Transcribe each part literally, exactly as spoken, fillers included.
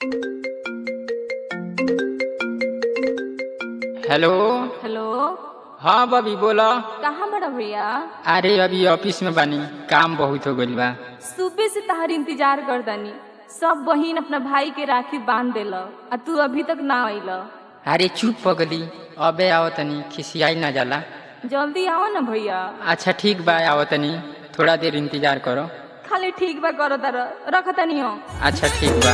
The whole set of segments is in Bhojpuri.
हेलो। हेलो। हाँ बबी बोला। कहाँ बड़ा भैया? अरे अभी ऑफिस में बानी, काम बहुत हो गइल बा। सुबह से तहार इंतजार कर दनी। सब बहिन अपना भाई के राखी बांध देल आ तू अभी तक ना आइल। अरे चुप पगली, अबे आओ तनी, खिसियाई ना जाला। जल्दी आओ ना भैया। अच्छा ठीक बा, आओ तनी, थोड़ा देर इंतजार करो। खाली ठीक बा करो तार रख तनी हो। अच्छा ठीक बा।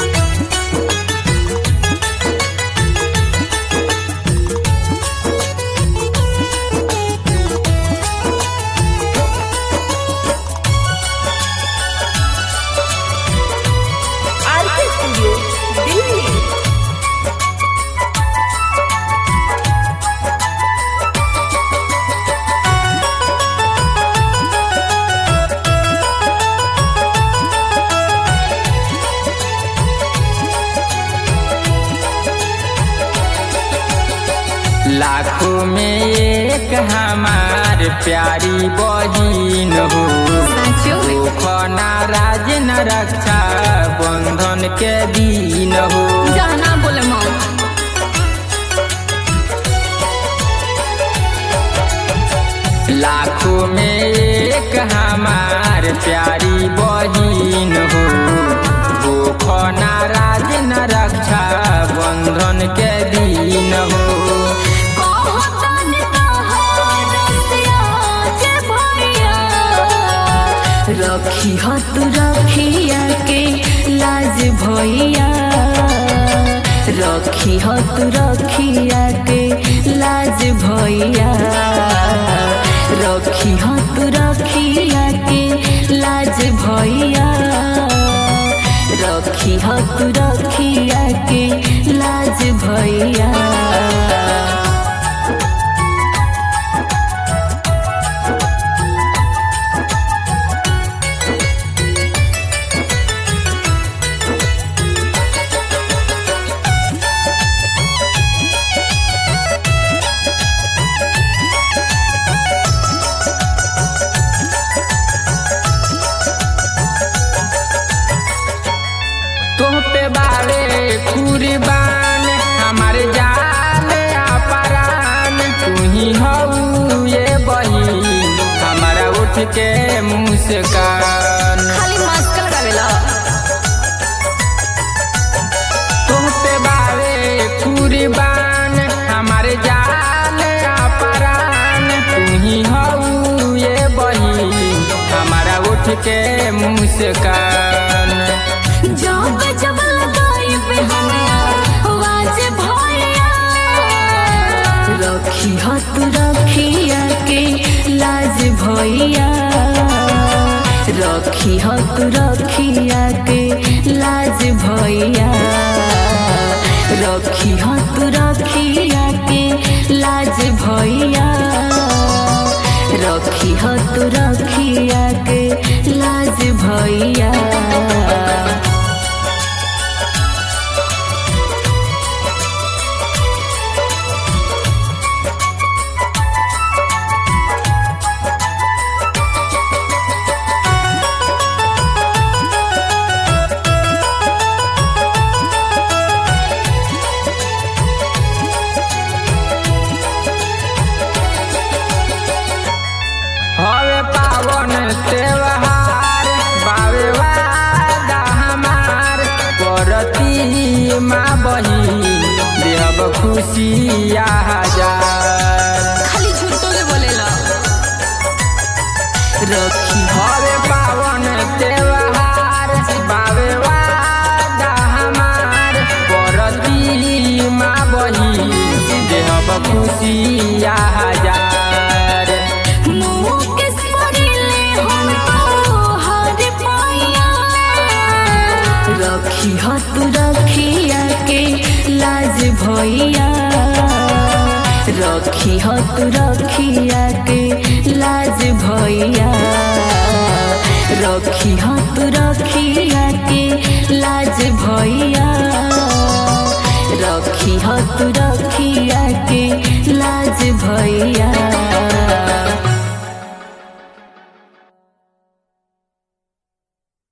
लाखों में एक हमार प्यारी बहिन हो, खना राज न रक्षा बंधन के दिन हो। जाना बोले मौत। लाखों में एक हमार प्यारी बहिन हो, वो खना राज न रक्षा बंधन के दिन हो। रखी हत रखिया के लाज भैया, रखी हत रखिया के लाज भैया, रखी हत रखिया के लाज भैया, रखी हत रखिया के लाज भैया। पे बारे कुर्बान हमारे जान अपरान, तू ही हो ये बहिन हमारा उठ के मुस्कान। खाली मास्क लगावेला। तुम पे बारे कुर्बान हमारे जान अपरान, तू ही हो ये बहिन हमारा उठ के मुस्कान। जब जब लगाई पे आवाज भैया, रखी हत रखिया के लाज भैया, रखी हत रखिया के लाज भैया, रखी हत रखिया के लाज भैया, रखी हत रखिया के लाज भैया। हवे पावन त्योहार बावे वादा हमार, परती माँ बहिन देहब खुशिया हजार। खाली झूठो के बोलेला। रखी हवे पावन त्योहार बावे वादा हमार, परती माँ बहिन देहब खुशिया हजार। रखी हत रखिया के लाज भैया, रखी हत रखिया के लाज भैया, रखी हत रखिया